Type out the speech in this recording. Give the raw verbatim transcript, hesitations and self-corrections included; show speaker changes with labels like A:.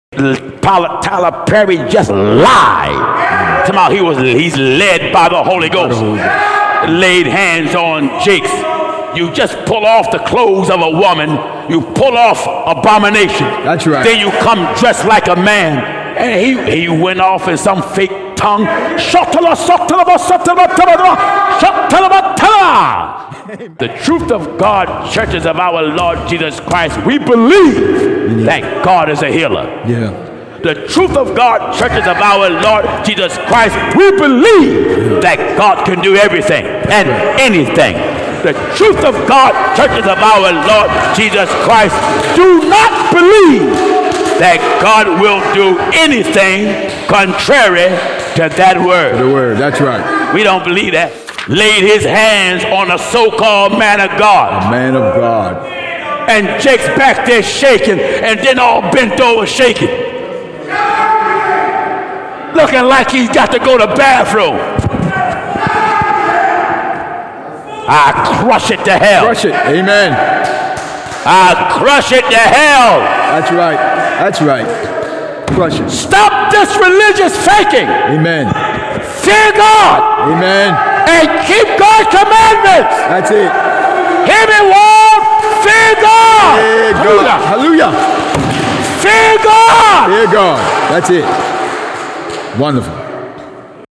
A: Tyler, Tyler Perry just lied. Somehow he was he's led by the Holy Ghost. Laid hands on Jakes. You just pull off the clothes of a woman. You pull off abomination.
B: That's right.
A: Then you come dressed like a man. And he, he went off in some fake tongue. The truth of God, churches of our Lord Jesus Christ, we believe that God is a healer.
B: Yeah.
A: The truth of God, churches of our Lord Jesus Christ, we believe that God can do everything and anything. The truth of God, churches of our Lord Jesus Christ, do not believe that God will do anything contrary to that word.
B: The word, that's right.
A: We don't believe that. Laid his hands on a so-called man of God.
B: A man of God.
A: And Jake's back there shaking, and then all bent over shaking. Looking like he's got to go to the bathroom. I crush it to hell.
B: Crush it. Amen.
A: I crush it to hell.
B: That's right. That's right. Crush it.
A: Stop this religious faking.
B: Amen.
A: Fear God.
B: Amen.
A: And keep God's commandments.
B: That's it.
A: Hear me, world. Fear God.
B: Fear God. Hallelujah.
A: Fear God.
B: Fear God. That's it. Wonderful.